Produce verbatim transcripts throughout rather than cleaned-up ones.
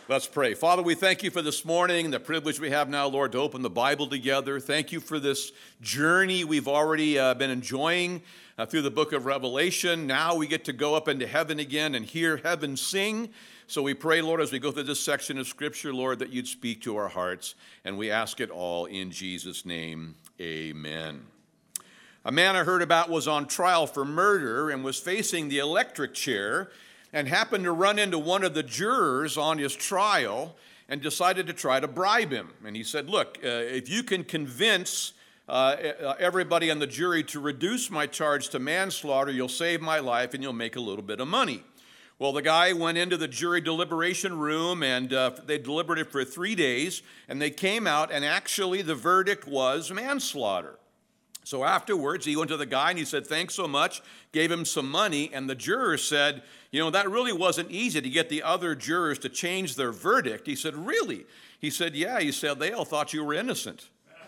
Let's pray. Father, we thank you for this morning, the privilege we have now, Lord, to open the Bible together. Thank you for this journey we've already uh, been enjoying uh, through the book of Revelation. Now we get to go up into heaven again and hear heaven sing. So we pray, Lord, as we go through this section of Scripture, Lord, that you'd speak to our hearts, and we ask it all in Jesus' name. Amen. A man I heard about was on trial for murder and was facing the electric chair, and happened to run into one of the jurors on his trial and decided to try to bribe him. And he said, look, uh, if you can convince uh, everybody on the jury to reduce my charge to manslaughter, you'll save my life and you'll make a little bit of money. Well, the guy went into the jury deliberation room, and uh, they deliberated for three days, and they came out, and actually the verdict was manslaughter. So afterwards, he went to the guy and he said, thanks so much, gave him some money, and the juror said, you know, that really wasn't easy to get the other jurors to change their verdict. He said, really? He said, yeah. He said, they all thought you were innocent.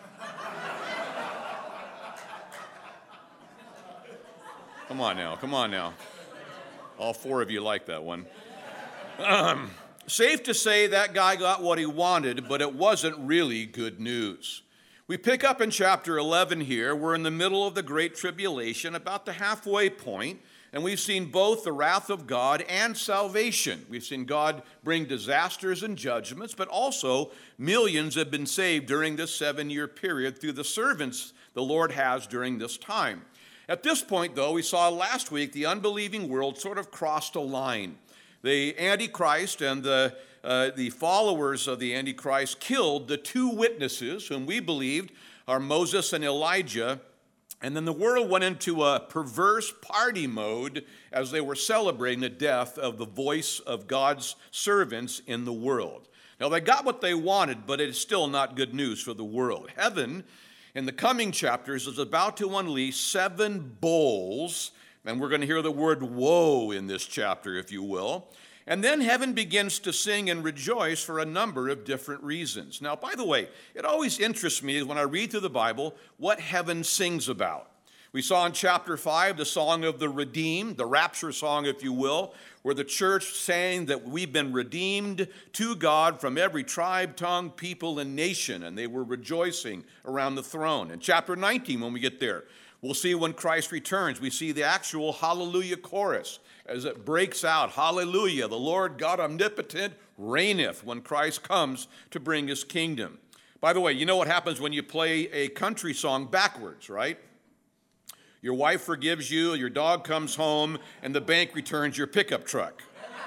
Come on now, come on now. All four of you like that one. Um, safe to say that guy got what he wanted, but it wasn't really good news. We pick up in chapter eleven here. We're in the middle of the Great Tribulation, about the halfway point, and we've seen both the wrath of God and salvation. We've seen God bring disasters and judgments, but also millions have been saved during this seven-year period through the servants the Lord has during this time. At this point, though, we saw last week the unbelieving world sort of crossed a line. The Antichrist and the Uh, the followers of the Antichrist killed the two witnesses whom we believed are Moses and Elijah, and then the world went into a perverse party mode as they were celebrating the death of the voice of God's servants in the world. Now, they got what they wanted, but it's still not good news for the world. Heaven, in the coming chapters, is about to unleash seven bowls, and we're going to hear the word woe in this chapter, if you will. And then heaven begins to sing and rejoice for a number of different reasons. Now, by the way, it always interests me when I read through the Bible what heaven sings about. We saw in chapter five the song of the redeemed, the rapture song, if you will, where the church sang that we've been redeemed to God from every tribe, tongue, people, and nation, and they were rejoicing around the throne. In chapter nineteen, when we get there, we'll see when Christ returns, we see the actual hallelujah chorus as it breaks out, hallelujah, the Lord God omnipotent reigneth, when Christ comes to bring his kingdom. By the way, you know what happens when you play a country song backwards, right? Your wife forgives you, your dog comes home, and the bank returns your pickup truck.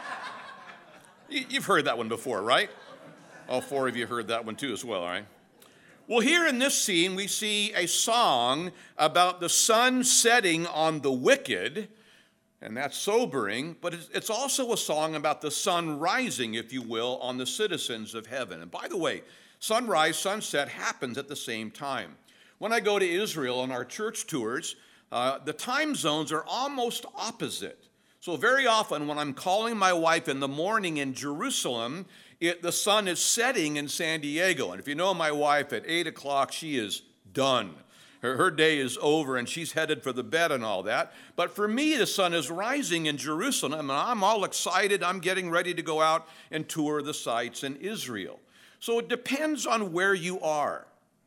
You've heard that one before, right? All four of you heard that one too as well, all right? Well, here in this scene, we see a song about the sun setting on the wicked, and that's sobering, but it's also a song about the sun rising, if you will, on the citizens of heaven. And by the way, sunrise, sunset happens at the same time. When I go to Israel on our church tours, uh, the time zones are almost opposite. So very often when I'm calling my wife in the morning in Jerusalem, it, the sun is setting in San Diego. And if you know my wife, at eight o'clock, she is done. Her, her day is over, and she's headed for the bed and all that. But for me, the sun is rising in Jerusalem, and I'm all excited. I'm getting ready to go out and tour the sites in Israel. So it depends on where you are.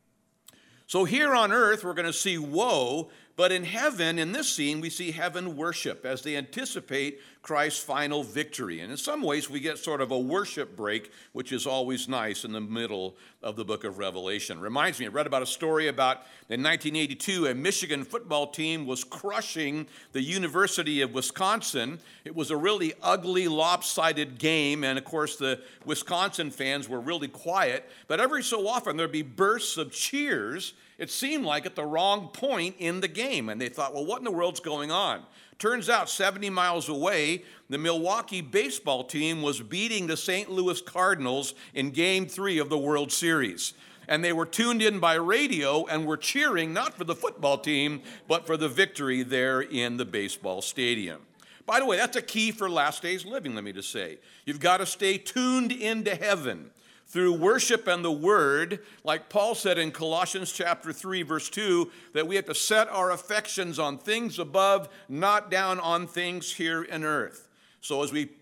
So here on earth, we're going to see woe, but in heaven, in this scene, we see heaven worship as they anticipate Christ's final victory. And in some ways, we get sort of a worship break, which is always nice in the middle of the book of Revelation. Reminds me, I read about a story about in nineteen eighty-two, a Michigan football team was crushing the University of Wisconsin. It was a really ugly, lopsided game, and of course, the Wisconsin fans were really quiet. But every so often, there'd be bursts of cheers. It seemed like at the wrong point in the game, and they thought, well, what in the world's going on? Turns out seventy miles away, the Milwaukee baseball team was beating the Saint Louis Cardinals in Game three of the World Series. And they were tuned in by radio and were cheering not for the football team, but for the victory there in the baseball stadium. By the way, that's a key for last days living, let me just say. You've got to stay tuned into heaven through worship and the word, like Paul said in Colossians chapter three, verse two, that we have to set our affections on things above, not down on things here in earth. So as we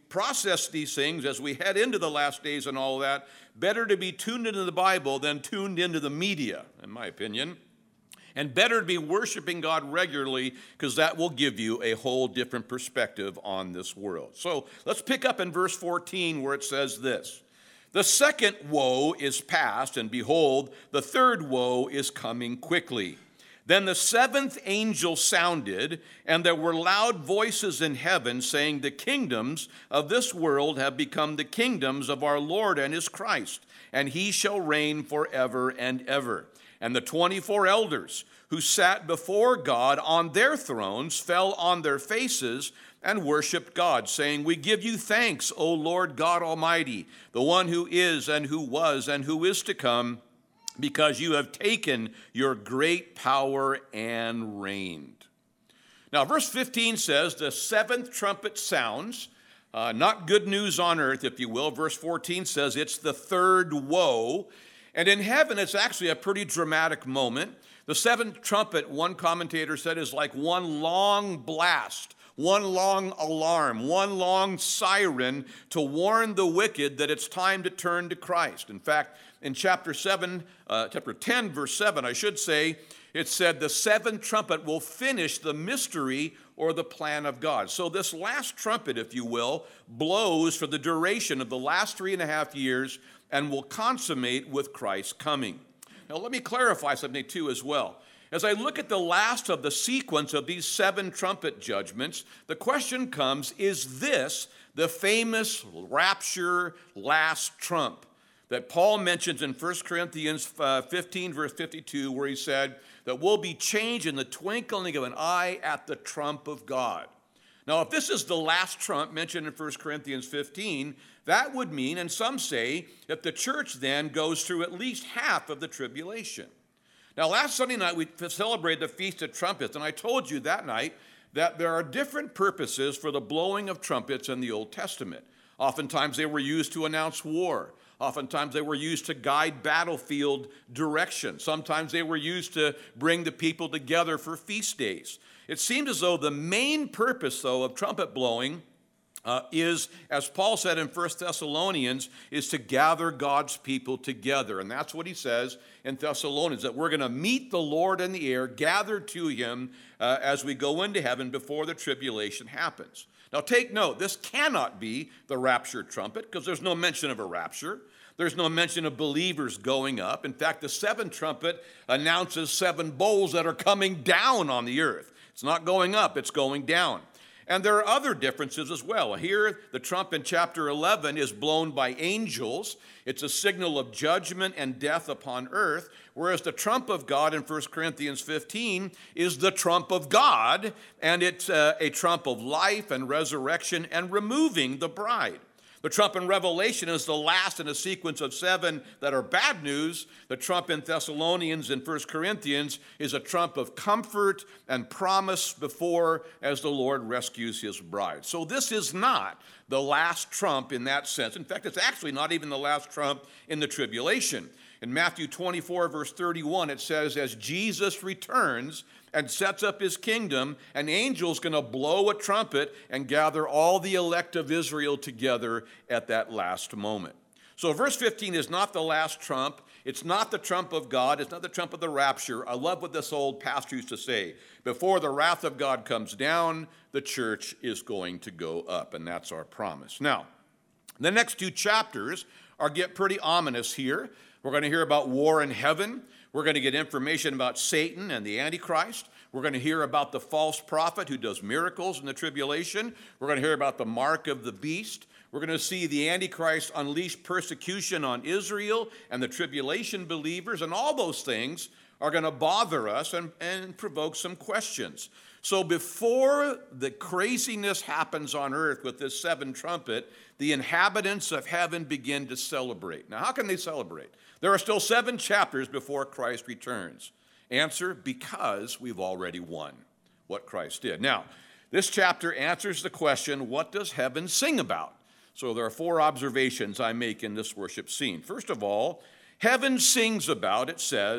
process these things as we head into the last days and all that, better to be tuned into the Bible than tuned into the media, in my opinion. And better to be worshiping God regularly, because that will give you a whole different perspective on this world. So let's pick up in verse fourteen where it says this. The second woe is past, and behold, the third woe is coming quickly. Then the seventh angel sounded, and there were loud voices in heaven saying, the kingdoms of this world have become the kingdoms of our Lord and his Christ, and he shall reign forever and ever. And the twenty-four elders who sat before God on their thrones fell on their faces and worshiped God, saying, we give you thanks, O Lord God Almighty, the one who is and who was and who is to come, because you have taken your great power and reigned. Now, verse fifteen says, the seventh trumpet sounds. Uh, not good news on earth, if you will. Verse fourteen says it's the third woe. And in heaven, it's actually a pretty dramatic moment. The seventh trumpet, one commentator said, is like one long blast, one long alarm, one long siren to warn the wicked that it's time to turn to Christ. In fact, in chapter seven, uh, chapter ten, verse seven, I should say, it said the seventh trumpet will finish the mystery or the plan of God. So this last trumpet, if you will, blows for the duration of the last three and a half years and will consummate with Christ's coming. Now let me clarify something too as well. As I look at the last of the sequence of these seven trumpet judgments, the question comes, is this the famous rapture last trump that Paul mentions in First Corinthians fifteen, verse fifty-two, where he said that we'll be changed in the twinkling of an eye at the trump of God? Now, if this is the last trump mentioned in First Corinthians fifteen, that would mean, and some say, that the church then goes through at least half of the tribulation. Now, last Sunday night, we celebrated the Feast of Trumpets, and I told you that night that there are different purposes for the blowing of trumpets in the Old Testament. Oftentimes, they were used to announce war. Oftentimes, they were used to guide battlefield direction. Sometimes they were used to bring the people together for feast days. It seems as though the main purpose, though, of trumpet blowing uh, is, as Paul said in First Thessalonians, is to gather God's people together. And that's what he says in Thessalonians, that we're going to meet the Lord in the air, gathered to him uh, as we go into heaven before the tribulation happens. Now take note, this cannot be the rapture trumpet, because there's no mention of a rapture. There's no mention of believers going up. In fact, the seventh trumpet announces seven bowls that are coming down on the earth. It's not going up, it's going down. And there are other differences as well. Here, the trump in chapter eleven is blown by angels. It's a signal of judgment and death upon earth, whereas the trump of God in First Corinthians fifteen is the trump of God, and it's uh, a trump of life and resurrection and removing the bride. The trump in Revelation is the last in a sequence of seven that are bad news. The trump in Thessalonians and First Corinthians is a trump of comfort and promise before as the Lord rescues his bride. So this is not the last trump in that sense. In fact, it's actually not even the last trump in the tribulation. In Matthew twenty-four, verse thirty-one, it says, as Jesus returns and sets up his kingdom, an angel's going to blow a trumpet and gather all the elect of Israel together at that last moment. So verse fifteen is not the last trump. It's not the trump of God. It's not the trump of the rapture. I love what this old pastor used to say. Before the wrath of God comes down, the church is going to go up, and that's our promise. Now, the next two chapters are get pretty ominous here. We're going to hear about war in heaven. We're going to get information about Satan and the Antichrist. We're going to hear about the false prophet who does miracles in the tribulation. We're going to hear about the mark of the beast. We're going to see the Antichrist unleash persecution on Israel and the tribulation believers, and all those things are going to bother us and, and provoke some questions. So before the craziness happens on earth with this seventh trumpet, the inhabitants of heaven begin to celebrate. Now, how can they celebrate? There are still seven chapters before Christ returns. Answer, because we've already won what Christ did. Now, this chapter answers the question, what does heaven sing about? So there are four observations I make in this worship scene. First of all, heaven sings about, it says,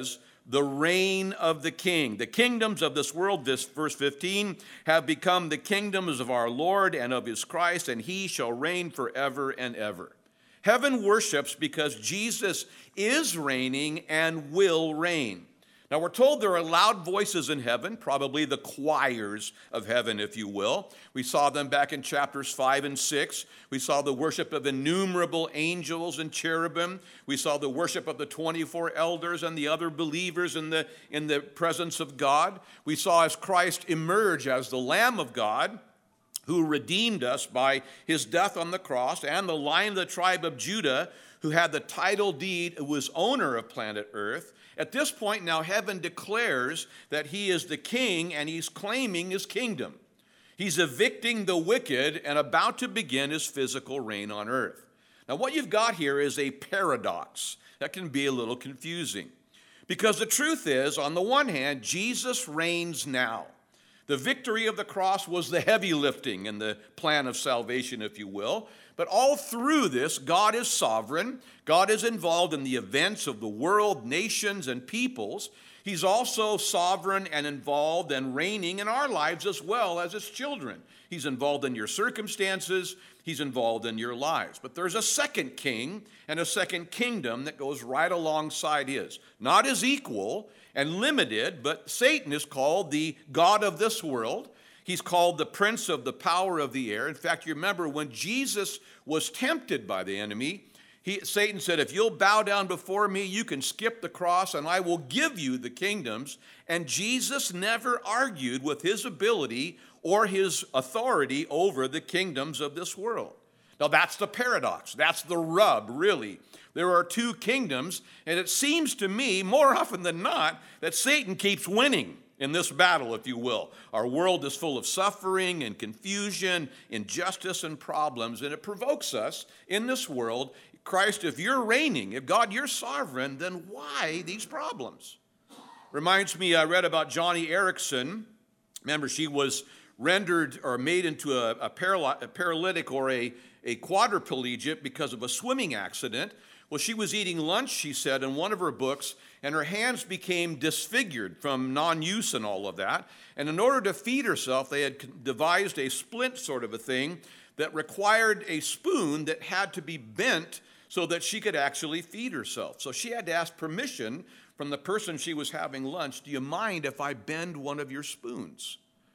the reign of the King. The kingdoms of this world, this verse fifteen, have become the kingdoms of our Lord and of his Christ, and he shall reign forever and ever. Heaven worships because Jesus is reigning and will reign. Now, we're told there are loud voices in heaven, probably the choirs of heaven, if you will. We saw them back in chapters five and six. We saw the worship of innumerable angels and cherubim. We saw the worship of the twenty-four elders and the other believers in the, in the presence of God. We saw as Christ emerge as the Lamb of God, who redeemed us by his death on the cross, and the Lion of the tribe of Judah, who had the title deed, who was owner of planet Earth. At this point now, heaven declares that he is the king and he's claiming his kingdom. He's evicting the wicked and about to begin his physical reign on earth. Now, what you've got here is a paradox that can be a little confusing. Because the truth is, on the one hand, Jesus reigns now. The victory of the cross was the heavy lifting in the plan of salvation, if you will. But all through this, God is sovereign. God is involved in the events of the world, nations, and peoples. He's also sovereign and involved and reigning in our lives as well as his children. He's involved in your circumstances. He's involved in your lives. But there's a second king and a second kingdom that goes right alongside his. Not his equal and limited, but Satan is called the god of this world. He's called the prince of the power of the air. In fact, you remember when Jesus was tempted by the enemy, he, Satan said, if you'll bow down before me, you can skip the cross and I will give you the kingdoms. And Jesus never argued with his ability or his authority over the kingdoms of this world. Now, that's the paradox. That's the rub, really. There are two kingdoms, and it seems to me, more often than not, that Satan keeps winning in this battle, if you will. Our world is full of suffering and confusion, injustice and problems, and it provokes us in this world. Christ, if you're reigning, if God, you're sovereign, then why these problems? Reminds me, I read about Johnny Erickson. Remember, she was rendered or made into a, a, paral- a paralytic or a, a quadriplegic because of a swimming accident. Well, she was eating lunch, she said, in one of her books, and her hands became disfigured from non-use and all of that. And in order to feed herself, they had devised a splint sort of a thing that required a spoon that had to be bent so that she could actually feed herself. So she had to ask permission from the person she was having lunch, do you mind if I bend one of your spoons?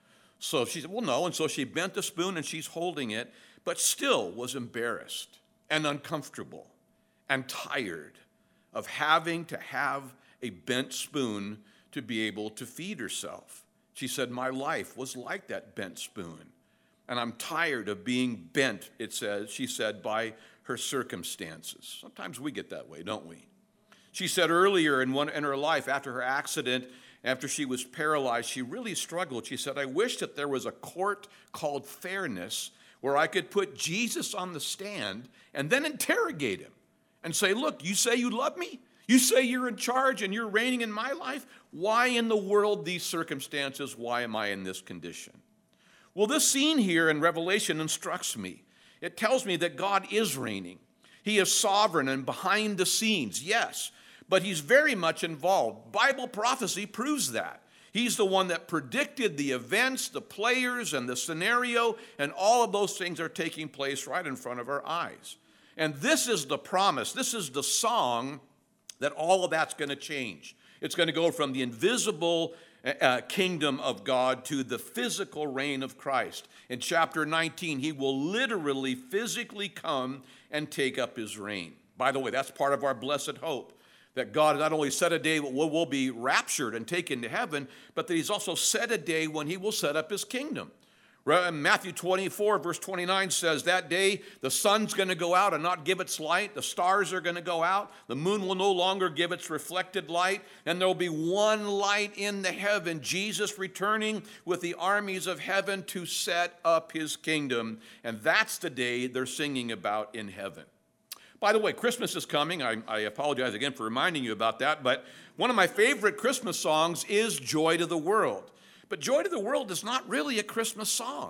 So she said, well, no. And so she bent the spoon and she's holding it, but still was embarrassed and uncomfortable and tired of having to have a bent spoon to be able to feed herself. She said, my life was like that bent spoon, and I'm tired of being bent, it says, she said, by her circumstances. Sometimes we get that way, don't we? She said earlier in, one, in her life, after her accident, after she was paralyzed, she really struggled. She said, I wish that there was a court called fairness where I could put Jesus on the stand and then interrogate him and say, look, you say you love me? You say you're in charge and you're reigning in my life? Why in the world these circumstances? Why am I in this condition? Well, this scene here in Revelation instructs me. It tells me that God is reigning. He is sovereign and behind the scenes, yes, but he's very much involved. Bible prophecy proves that. He's the one that predicted the events, the players, and the scenario, and all of those things are taking place right in front of our eyes. And this is the promise. This is the song that all of that's going to change. It's going to go from the invisible uh, kingdom of God to the physical reign of Christ. In chapter nineteen, he will literally, physically come and take up his reign. By the way, that's part of our blessed hope, that God not only set a day when we'll be raptured and taken to heaven, but that he's also set a day when he will set up his kingdom. Matthew twenty-four, verse twenty-nine says, that day the sun's going to go out and not give its light. The stars are going to go out. The moon will no longer give its reflected light. And there will be one light in the heaven, Jesus returning with the armies of heaven to set up his kingdom. And that's the day they're singing about in heaven. By the way, Christmas is coming. I, I apologize again for reminding you about that. But one of my favorite Christmas songs is Joy to the World. But Joy to the World is not really a Christmas song.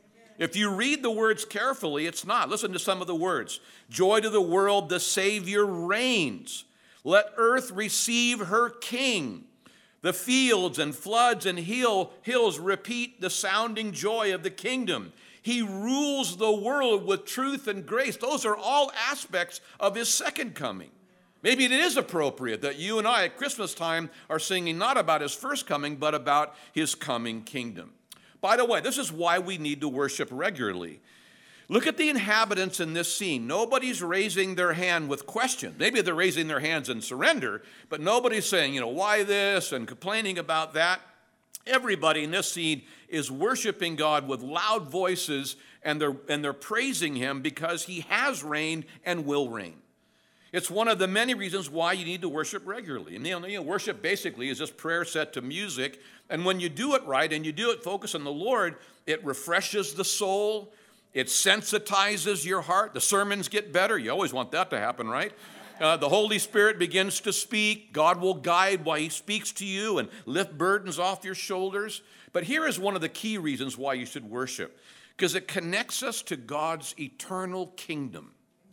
If you read the words carefully, it's not. Listen to some of the words. Joy to the world, the Savior reigns. Let earth receive her King. The fields and floods and hill, hills repeat the sounding joy of the kingdom. He rules the world with truth and grace. Those are all aspects of his second coming. Maybe it is appropriate that you and I at Christmas time are singing not about his first coming, but about his coming kingdom. By the way, this is why we need to worship regularly. Look at the inhabitants in this scene. Nobody's raising their hand with questions. Maybe they're raising their hands in surrender, but nobody's saying, you know, why this and complaining about that. Everybody in this scene is worshiping God with loud voices, and they're, and they're praising him because he has reigned and will reign. It's one of the many reasons why you need to worship regularly. And you know, worship basically is just prayer set to music. And when you do it right and you do it focused on the Lord, it refreshes the soul. It sensitizes your heart. The sermons get better. You always want that to happen, right? Uh, the Holy Spirit begins to speak. God will guide while he speaks to you and lift burdens off your shoulders. But here is one of the key reasons why you should worship, because it connects us to God's eternal kingdom.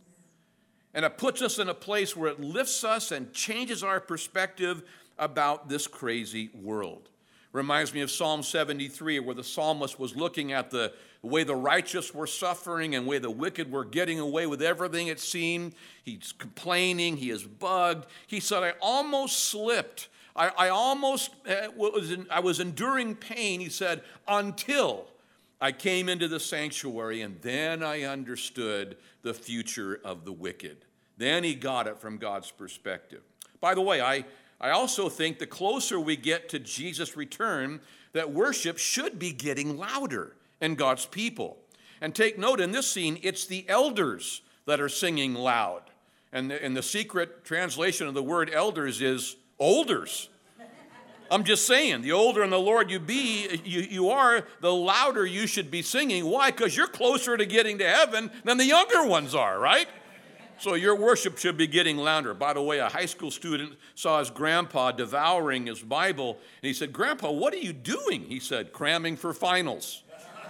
And it puts us in a place where it lifts us and changes our perspective about this crazy world. Reminds me of Psalm seventy-three, where the psalmist was looking at the way the righteous were suffering and the way the wicked were getting away with everything it seemed. He's complaining. He is bugged. He said, I almost slipped. I, I almost uh, was, in, I was enduring pain, he said, until I came into the sanctuary, and then I understood the future of the wicked. Then he got it from God's perspective. By the way, I, I also think the closer we get to Jesus' return, that worship should be getting louder in God's people. And take note, in this scene, it's the elders that are singing loud. And the, and the secret translation of the word elders is olders. I'm just saying, the older in the Lord you be, you, you are, the louder you should be singing. Why? Because you're closer to getting to heaven than the younger ones are, right? So your worship should be getting louder. By the way, a high school student saw his grandpa devouring his Bible, and he said, Grandpa, what are you doing? He said, cramming for finals.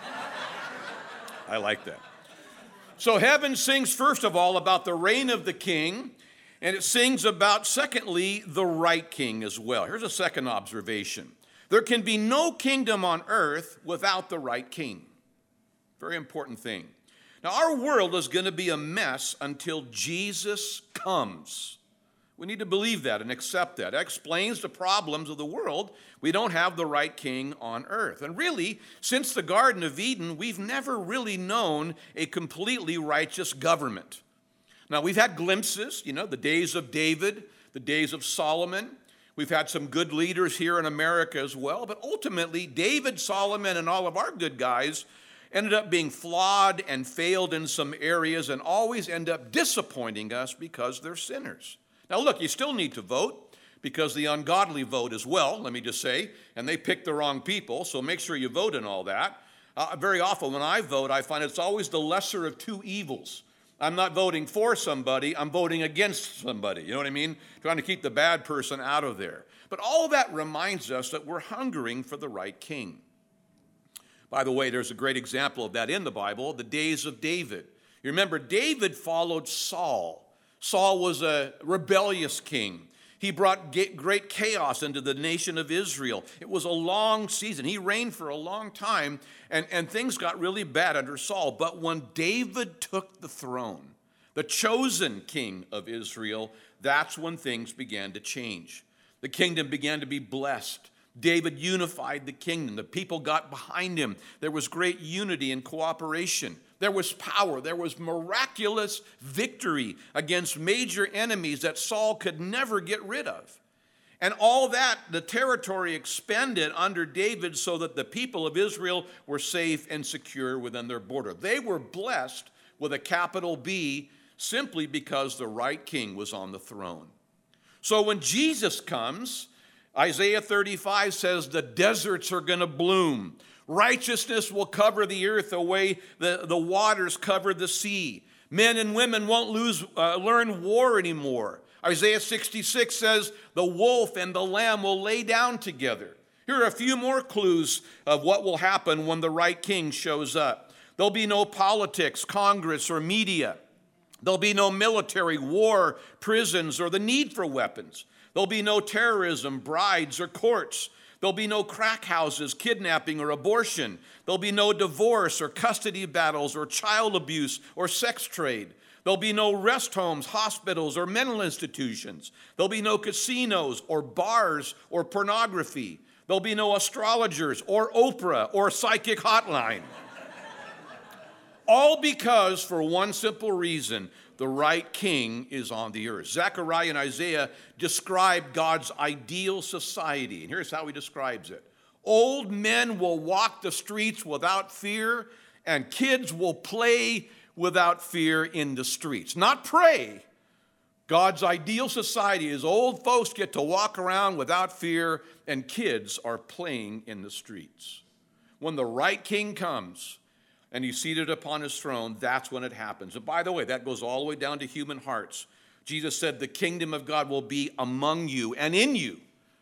I like that. So heaven sings, first of all, about the reign of the king, and it sings about, secondly, the right king as well. Here's a second observation. There can be no kingdom on earth without the right king. Very important thing. Now, our world is going to be a mess until Jesus comes. We need to believe that and accept that. That explains the problems of the world. We don't have the right king on earth. And really, since the Garden of Eden, we've never really known a completely righteous government. Now, we've had glimpses, you know, the days of David, the days of Solomon. We've had some good leaders here in America as well. But ultimately, David, Solomon, and all of our good guys ended up being flawed and failed in some areas and always end up disappointing us because they're sinners. Now, look, you still need to vote because the ungodly vote as well, let me just say, and they pick the wrong people, so make sure you vote and all that. Uh, very often when I vote, I find it's always the lesser of two evils. I'm not voting for somebody, I'm voting against somebody. You know what I mean? Trying to keep the bad person out of there. But all that reminds us that we're hungering for the right king. By the way, there's a great example of that in the Bible, the days of David. You remember, David followed Saul. Saul was a rebellious king. He brought great chaos into the nation of Israel. It was a long season. He reigned for a long time, and, and things got really bad under Saul. But when David took the throne, the chosen king of Israel, that's when things began to change. The kingdom began to be blessed. David unified the kingdom. The people got behind him. There was great unity and cooperation. There was power. There was miraculous victory against major enemies that Saul could never get rid of. And all that, the territory expanded under David so that the people of Israel were safe and secure within their border. They were blessed with a capital B simply because the right king was on the throne. So when Jesus comes, Isaiah thirty-five says the deserts are going to bloom. Righteousness will cover the earth the way the, the waters cover the sea. Men and women won't lose, uh, learn war anymore. Isaiah sixty-six says the wolf and the lamb will lay down together. Here are a few more clues of what will happen when the right king shows up. There'll be no politics, Congress, or media. There'll be no military, war, prisons, or the need for weapons. There'll be no terrorism, brides, or courts. There'll be no crack houses, kidnapping, or abortion. There'll be no divorce or custody battles or child abuse or sex trade. There'll be no rest homes, hospitals, or mental institutions. There'll be no casinos or bars or pornography. There'll be no astrologers or Oprah or psychic hotline. All because, for one simple reason, the right king is on the earth. Zechariah and Isaiah describe God's ideal society, and here's how he describes it. Old men will walk the streets without fear, and kids will play without fear in the streets. Not pray. God's ideal society is old folks get to walk around without fear, and kids are playing in the streets. When the right king comes, and he's seated upon his throne, that's when it happens. And by the way, that goes all the way down to human hearts. Jesus said the kingdom of God will be among you and in you.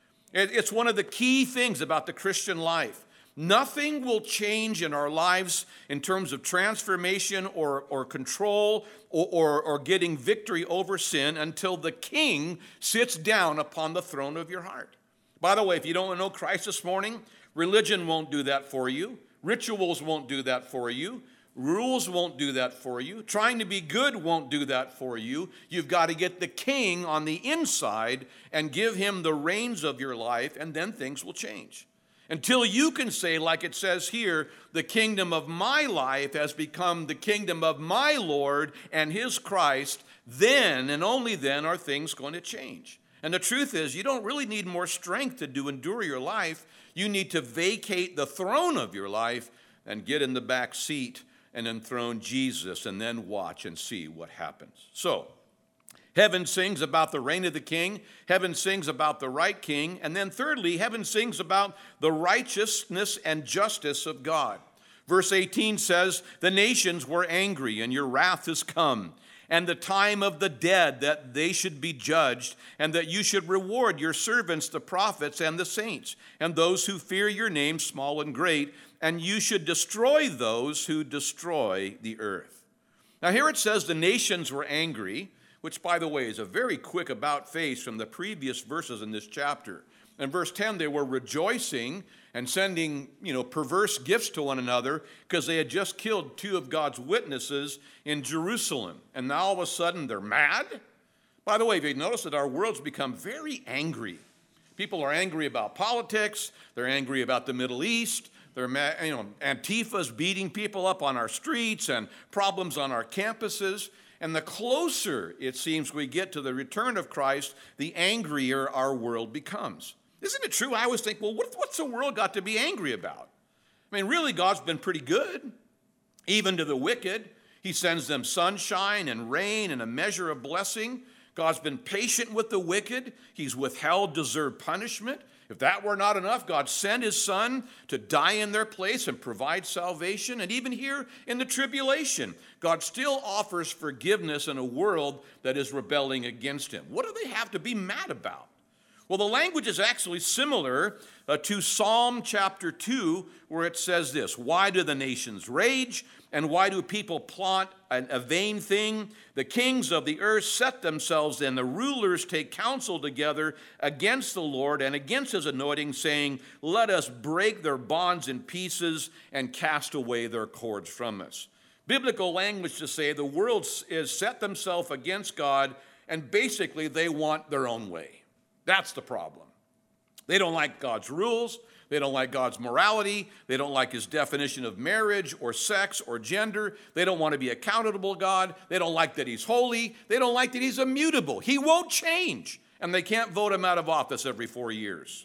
It's one of the key things about the Christian life. Nothing will change in our lives in terms of transformation or, or control or, or, or getting victory over sin until the king sits down upon the throne of your heart. By the way, if you don't know Christ this morning, religion won't do that for you. Rituals won't do that for you. Rules won't do that for you. Trying to be good won't do that for you. You've got to get the king on the inside and give him the reins of your life, and then things will change. Until you can say, like it says here, the kingdom of my life has become the kingdom of my Lord and his Christ, then and only then are things going to change. And the truth is, you don't really need more strength to do endure your life. You need to vacate the throne of your life and get in the back seat and enthrone Jesus and then watch and see what happens. So, heaven sings about the reign of the king. Heaven sings about the right king. And then thirdly, heaven sings about the righteousness and justice of God. Verse eighteen says, the nations were angry and your wrath is come, and the time of the dead that they should be judged, and that you should reward your servants, the prophets and the saints, and those who fear your name, small and great, and you should destroy those who destroy the earth. Now here it says the nations were angry, which, by the way, is a very quick about face from the previous verses in this chapter. In verse ten, they were rejoicing and sending, you know, perverse gifts to one another because they had just killed two of God's witnesses in Jerusalem. And now all of a sudden they're mad. By the way, if you notice that our world's become very angry. People are angry about politics. They're angry about the Middle East. They're, you know, Antifa's beating people up on our streets and problems on our campuses. And the closer, it seems, we get to the return of Christ, the angrier our world becomes. Isn't it true? I always think, well, what, what's the world got to be angry about? I mean, really, God's been pretty good, even to the wicked. He sends them sunshine and rain and a measure of blessing. God's been patient with the wicked. He's withheld deserved punishment. If that were not enough, God sent his son to die in their place and provide salvation. And even here in the tribulation, God still offers forgiveness in a world that is rebelling against him. What do they have to be mad about? Well, the language is actually similar uh, to Psalm chapter two, where it says this: why do the nations rage, and why do people plot a, a vain thing? The kings of the earth set themselves, and the rulers take counsel together against the Lord and against his anointing, saying, let us break their bonds in pieces and cast away their cords from us. Biblical language to say the world is set themselves against God, and basically they want their own way. That's the problem. They don't like God's rules. They don't like God's morality. They don't like his definition of marriage or sex or gender. They don't want to be accountable to God. They don't like that he's holy. They don't like that he's immutable. He won't change. And they can't vote him out of office every four years.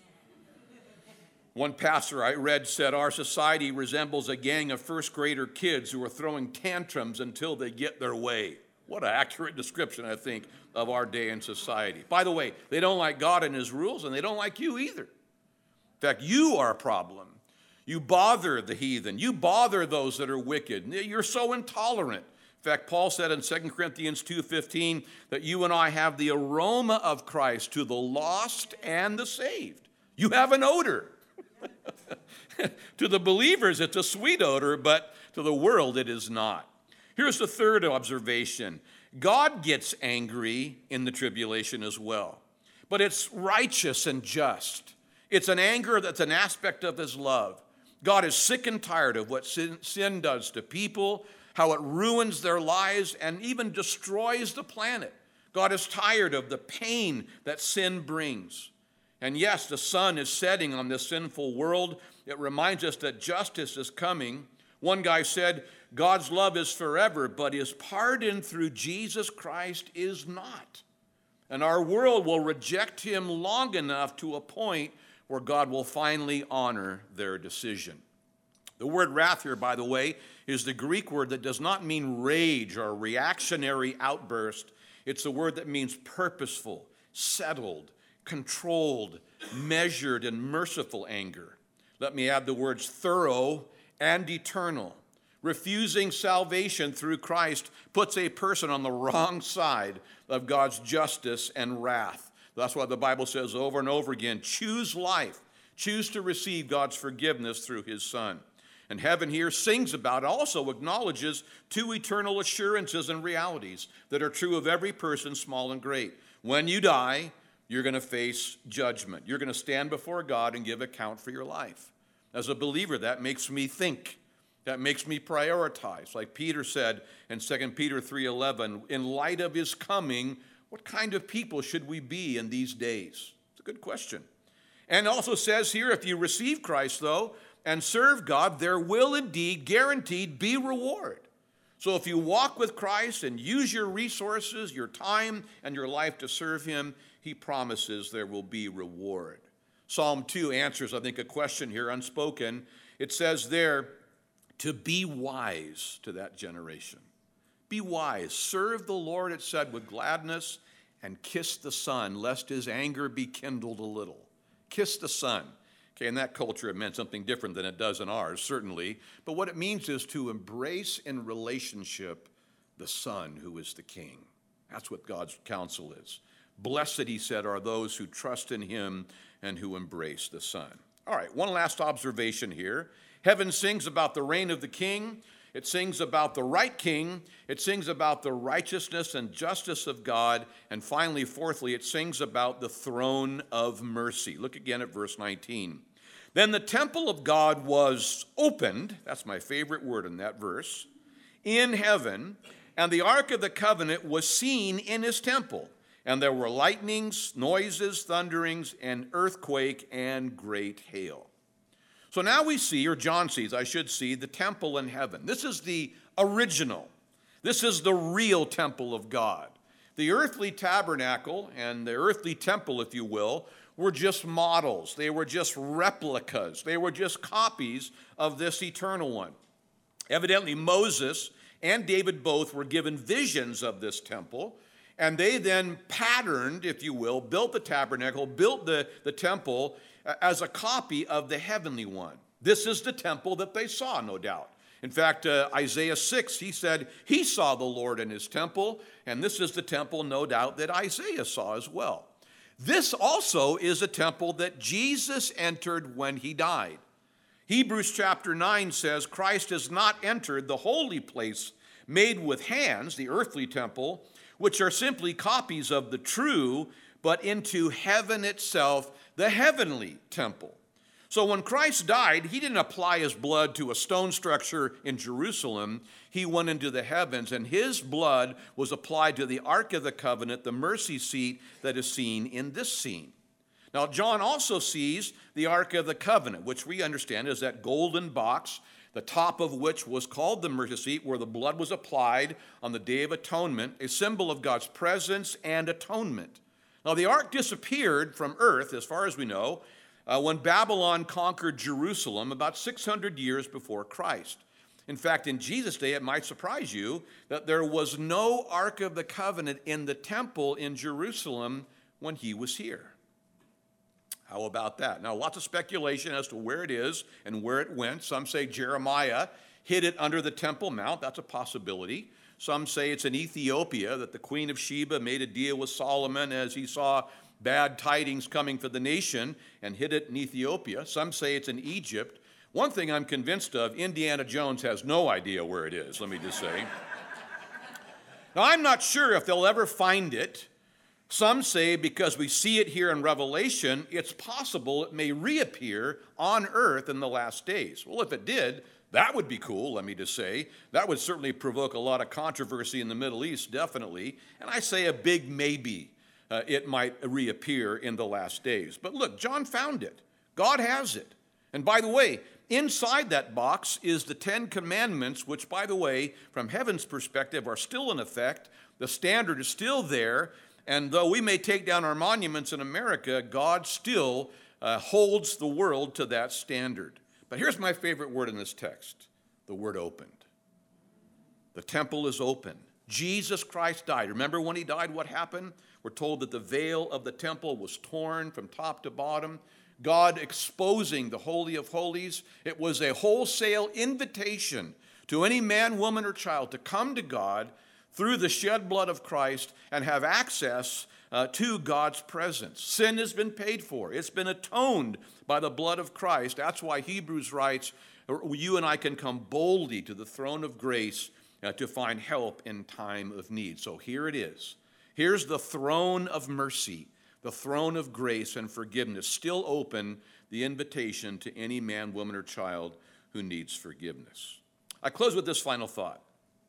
One pastor I read said, our society resembles a gang of first grader kids who are throwing tantrums until they get their way. What an accurate description, I think, of our day in society. By the way, they don't like God and his rules, and they don't like you either. In fact, you are a problem. You bother the heathen. You bother those that are wicked. You're so intolerant. In fact, Paul said in Second Corinthians two fifteen that you and I have the aroma of Christ to the lost and the saved. You have an odor. To the believers, it's a sweet odor, but to the world, it is not. Here's the third observation. God gets angry in the tribulation as well. but it's righteous and just. It's an anger that's an aspect of his love. God is sick and tired of what sin, sin does to people, how it ruins their lives and even destroys the planet. God is tired of the pain that sin brings. And yes, the sun is setting on this sinful world. It reminds us that justice is coming. One guy said, God's love is forever, but his pardon through Jesus Christ is not. And our world will reject him long enough to a point where God will finally honor their decision. The word wrath here, by the way, is the Greek word that does not mean rage or reactionary outburst. It's the word that means purposeful, settled, controlled, measured, and merciful anger. Let me add the words thorough and eternal. Refusing salvation through Christ puts a person on the wrong side of God's justice and wrath. That's why the Bible says over and over again, choose life. Choose to receive God's forgiveness through his Son. And heaven here sings about, also acknowledges two eternal assurances and realities that are true of every person, small and great. When you die, you're going to face judgment. You're going to stand before God and give account for your life. As a believer, that makes me think. That makes me prioritize. Like Peter said in Second Peter three eleven, in light of his coming, what kind of people should we be in these days? It's a good question. And also says here, if you receive Christ, though, and serve God, there will indeed guaranteed be reward. So if you walk with Christ and use your resources, your time, and your life to serve him, he promises there will be reward. Psalm two answers, I think, a question here unspoken. It says there, to be wise to that generation. Be wise. Serve the Lord, it said, with gladness, and kiss the Son, lest his anger be kindled a little. Kiss the Son. Okay, in that culture, it meant something different than it does in ours, certainly. But what it means is to embrace in relationship the Son who is the King. That's what God's counsel is. Blessed, he said, are those who trust in him and who embrace the Son. All right, one last observation here. Heaven sings about the reign of the King. It sings about the right King. It sings about the righteousness and justice of God. And finally, fourthly, it sings about the throne of mercy. Look again at verse nineteen. Then the temple of God was opened, that's my favorite word in that verse, in heaven, and the ark of the covenant was seen in his temple. And there were lightnings, noises, thunderings, and earthquake, and great hail. So now we see, or John sees, I should see, the temple in heaven. This is the original. This is the real temple of God. The earthly tabernacle and the earthly temple, if you will, were just models. They were just replicas. They were just copies of this eternal one. Evidently, Moses and David both were given visions of this temple, and they then patterned, if you will, built the tabernacle, built the, the temple as a copy of the heavenly one. This is the temple that they saw, no doubt. In fact, uh, Isaiah six, he said he saw the Lord in his temple, and this is the temple, no doubt, that Isaiah saw as well. This also is a temple that Jesus entered when he died. Hebrews chapter nine says Christ has not entered the holy place made with hands, the earthly temple, which are simply copies of the true, but into heaven itself, the heavenly temple. So when Christ died, he didn't apply his blood to a stone structure in Jerusalem. He went into the heavens, and his blood was applied to the Ark of the Covenant, the mercy seat that is seen in this scene. Now, John also sees the Ark of the Covenant, which we understand is that golden box, the top of which was called the mercy seat, where the blood was applied on the Day of Atonement, a symbol of God's presence and atonement. Now, the ark disappeared from earth, as far as we know, uh, when Babylon conquered Jerusalem about six hundred years before Christ. In fact, in Jesus' day, it might surprise you that there was no Ark of the Covenant in the temple in Jerusalem when he was here. How about that? Now, lots of speculation as to where it is and where it went. Some say Jeremiah hid it under the Temple Mount. That's a possibility. Some say it's in Ethiopia, that the Queen of Sheba made a deal with Solomon as he saw bad tidings coming for the nation and hid it in Ethiopia. Some say it's in Egypt. One thing I'm convinced of, Indiana Jones has no idea where it is, let me just say. Now, I'm not sure if they'll ever find it. Some say because we see it here in Revelation, it's possible it may reappear on earth in the last days. Well, if it did, that would be cool, let me just say. That would certainly provoke a lot of controversy in the Middle East, definitely. And I say a big maybe. Uh, it might reappear in the last days. But look, John found it. God has it. And by the way, inside that box is the Ten Commandments, which, by the way, from heaven's perspective, are still in effect. The standard is still there. And though we may take down our monuments in America, God still uh, holds the world to that standard. But here's my favorite word in this text, the word opened. The temple is open. Jesus Christ died. Remember when he died, what happened? We're told that the veil of the temple was torn from top to bottom. God exposing the Holy of Holies. It was a wholesale invitation to any man, woman, or child to come to God through the shed blood of Christ and have access uh, to God's presence. Sin has been paid for. It's been atoned by the blood of Christ. That's why Hebrews writes, you and I can come boldly to the throne of grace uh, to find help in time of need. So here it is. Here's the throne of mercy, the throne of grace and forgiveness, still open, the invitation to any man, woman, or child who needs forgiveness. I close with this final thought.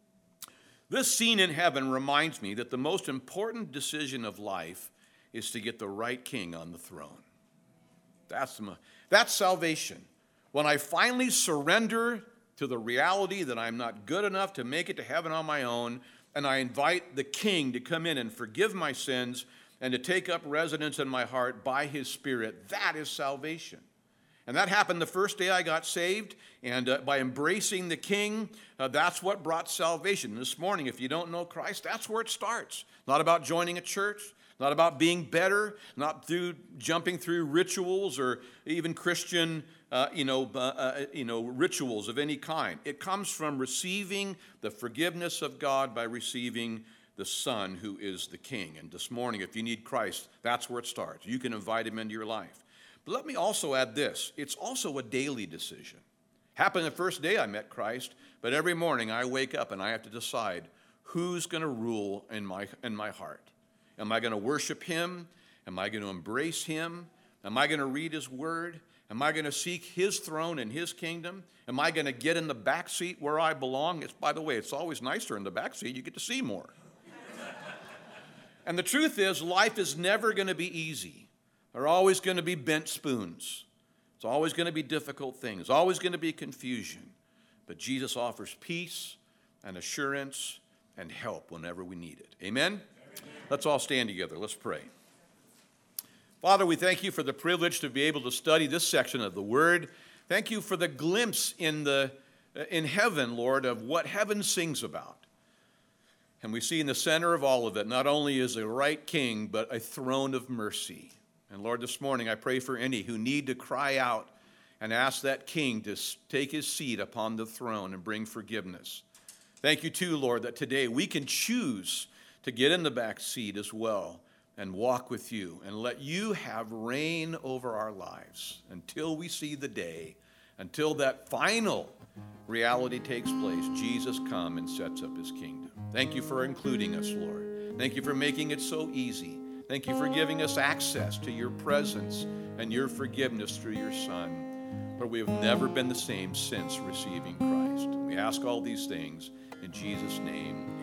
This scene in heaven reminds me that the most important decision of life is to get the right king on the throne. That's, that's salvation. When I finally surrender to the reality that I'm not good enough to make it to heaven on my own, and I invite the king to come in and forgive my sins and to take up residence in my heart by his Spirit, that is salvation. And that happened the first day I got saved, and uh, by embracing the King, uh, that's what brought salvation. This morning, if you don't know Christ, that's where it starts. Not about joining a church, not about being better, not through jumping through rituals or even Christian, uh, you know, uh, uh, you know, rituals of any kind. It comes from receiving the forgiveness of God by receiving the Son who is the King. And this morning, if you need Christ, that's where it starts. You can invite him into your life. But let me also add this. It's also a daily decision. Happened the first day I met Christ, but every morning I wake up and I have to decide who's going to rule in my, in my heart. Am I going to worship him? Am I going to embrace him? Am I going to read his word? Am I going to seek his throne and his kingdom? Am I going to get in the back seat where I belong? It's, by the way, it's always nicer in the back seat. You get to see more. And the truth is, life is never going to be easy. There are always going to be bent spoons. It's always going to be difficult things. Always going to be confusion. But Jesus offers peace and assurance and help whenever we need it. Amen? Amen? Let's all stand together. Let's pray. Father, we thank you for the privilege to be able to study this section of the Word. Thank you for the glimpse in, the, in heaven, Lord, of what heaven sings about. And we see in the center of all of it, not only is a right king, but a throne of mercy. And Lord, this morning I pray for any who need to cry out and ask that king to take his seat upon the throne and bring forgiveness. Thank you too, Lord, that today we can choose to get in the back seat as well and walk with you and let you have reign over our lives until we see the day, until that final reality takes place. Jesus comes and sets up his kingdom. Thank you for including us, Lord. Thank you for making it so easy. Thank you for giving us access to your presence and your forgiveness through your Son. But we have never been the same since receiving Christ. We ask all these things in Jesus' name.